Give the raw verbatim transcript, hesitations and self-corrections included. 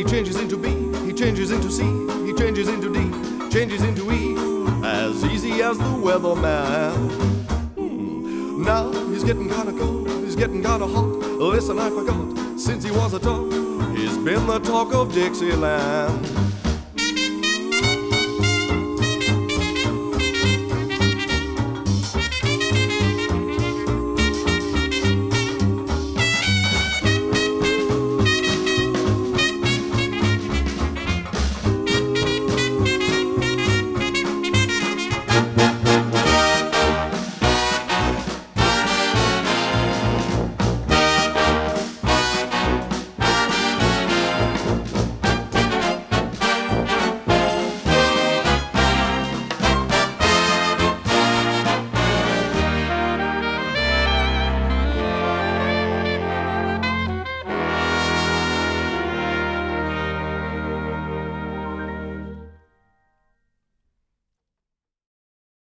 changes into B, he changes into C, he changes into D, changes into E, as easy as the weatherman. Hmm. Now he's getting kinda cold, he's getting kinda hot. Listen, I forgot, since he was a tot, he's been the talk of Dixieland.